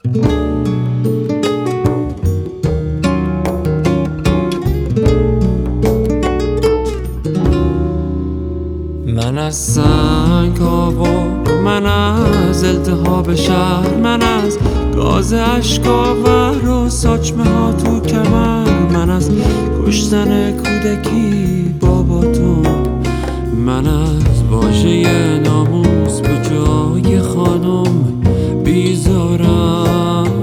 من از سنگ آوار، من از التهاب شهر، من از گاز اشکاور و ساچمه ها تو کمر، من از کشتن کودکی باباتون، من از واژه ناموس به جای خانم بیزارم.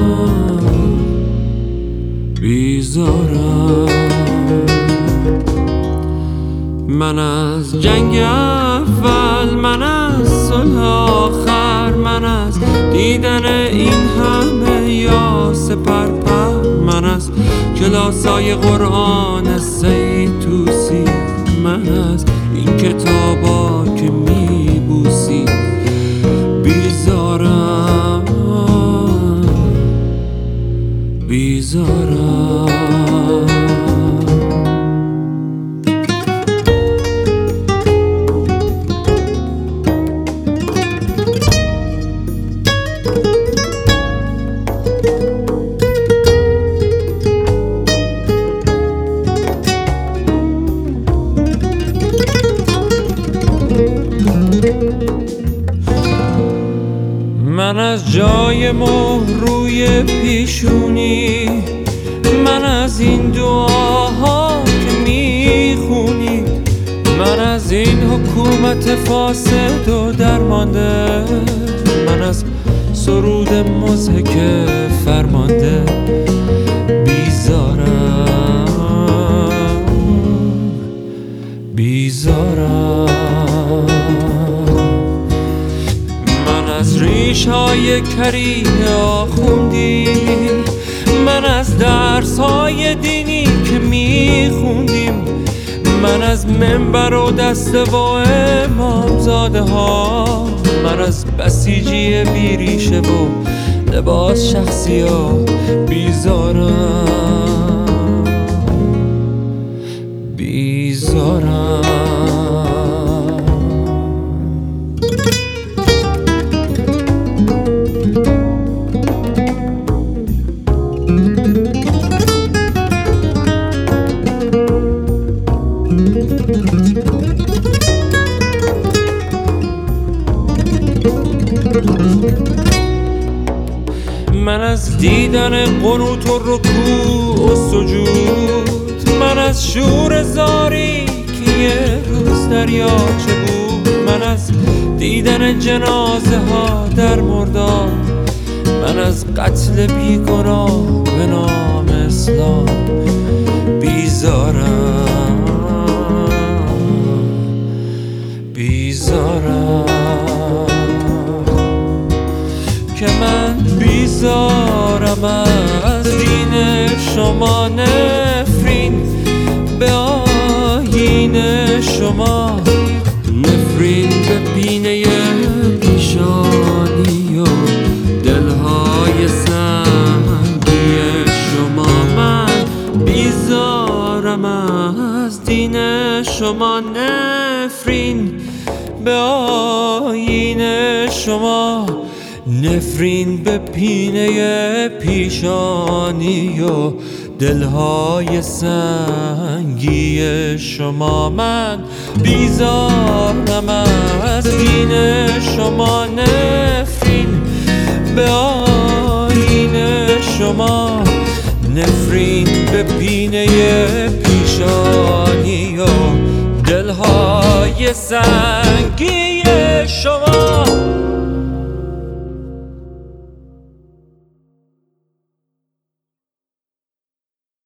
من از جنگ اول، من از صلح آخر، من از دیدن این همه یاس پرپر، من از کلاسای قرآن سید توسی، من از این کتابا که میبوسی بیزارم. من از جای مهر روی پیشونی، من از این دعاها که میخونی، من از این حکومت فاسد و درمانده، من از سرود مضحک فرمانده بیزارم. من از ریش های کری آخوندی، من از درس های دینی که میخوندیم، من از منبر و دست و امامزاده ها، من از بسیجی بیریشه و لباس شخصی ها بیزارم. من از دیدن قنوت و رکوع و سجود، من از شور زاری که یه روز دریاچه بود، من از دیدن جنازه ها در مردار، من از قتل بیگناه به نام اسلام بیزارم. که من بیزارم از دین شما، نفرین به آیین شما، نفرین به پینه پیشانی و دلهای سنگی شما. من بیزارم از دین شما، نفرین به آیین شما، نفرین به پینه پیشانی و دلهای سنگی شما. من بیزارم از دین شما، نفرین به آیین شما، نفرین به پینه پیشانی و دلهای سنگی شما.